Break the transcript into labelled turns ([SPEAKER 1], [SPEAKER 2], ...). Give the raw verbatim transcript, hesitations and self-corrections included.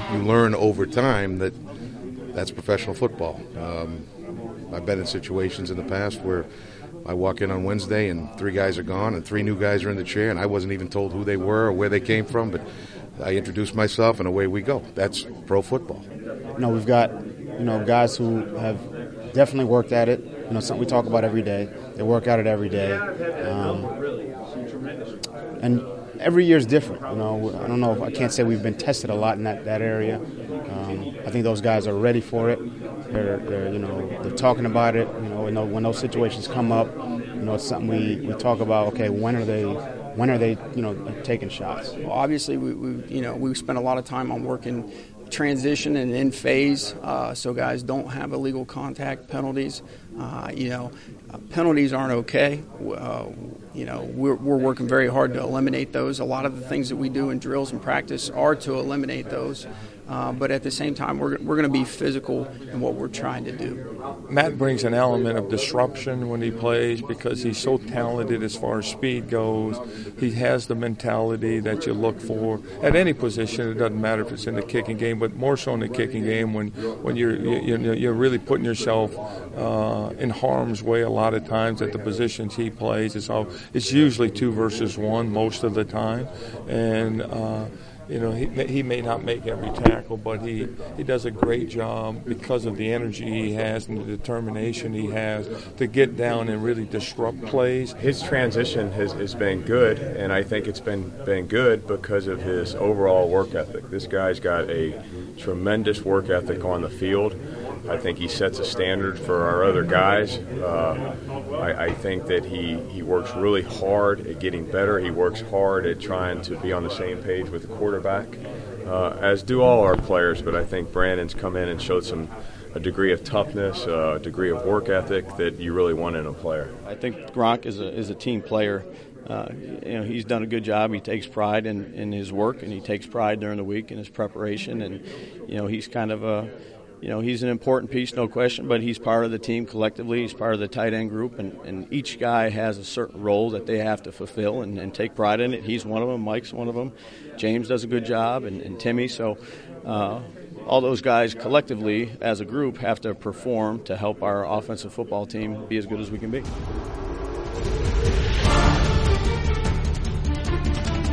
[SPEAKER 1] you learn over time that that's professional football. Um, I've been in situations in the past where I walk in on Wednesday and three guys are gone and three new guys are in the chair, and I wasn't even told who they were or where they came from, but I introduced myself and away we go. That's pro football.
[SPEAKER 2] You know, we've got, you know, guys who have definitely worked at it. You know, something we talk about every day. They work at it every day. Um, and every year is different. You know, I don't know if I can't say we've been tested a lot in that, that area. Um, I think those guys are ready for it. They're, they're, you know, they're talking about it. You know, when those, when those situations come up, you know, it's something we, we talk about. Okay, when are they, when are they, you know, taking shots?
[SPEAKER 3] Well, obviously, we, we, you know, we spent a lot of time on working transition and in phase, uh, so guys don't have illegal contact penalties. Uh, you know, uh, penalties aren't okay. Uh, you know, we're, we're working very hard to eliminate those. A lot of the things that we do in drills and practice are to eliminate those. Uh, but at the same time, we're, we're going to be physical in what we're trying to do.
[SPEAKER 4] Matt brings an element of disruption when he plays because he's so talented as far as speed goes. He has the mentality that you look for at any position. It doesn't matter if it's in the kicking game, but more so in the kicking game when, when you're, you, you're really putting yourself uh, in harm's way a lot of times at the positions he plays. It's, all, it's usually two versus one most of the time. And uh, You know, he, he may not make every tackle, but he, he does a great job because of the energy he has and the determination he has to get down and really disrupt plays.
[SPEAKER 5] His transition has, has been good, and I think it's been, been good because of his overall work ethic. This guy's got a tremendous work ethic on the field. I think he sets a standard for our other guys. Uh, I, I think that he, he works really hard at getting better. He works hard at trying to be on the same page with the quarterback, uh, as do all our players. But I think Brandon's come in and showed some a degree of toughness, a degree of work ethic that you really want in a player.
[SPEAKER 6] I think Gronk is a is a team player. Uh, you know, he's done a good job. He takes pride in, in his work, and he takes pride during the week in his preparation. And you know, he's kind of a You know, he's an important piece, no question, but he's part of the team collectively. He's part of the tight end group, and, and each guy has a certain role that they have to fulfill and, and take pride in it. He's one of them. Mike's one of them. James does a good job, and, and Timmy. So uh, all those guys collectively as a group have to perform to help our offensive football team be as good as we can be.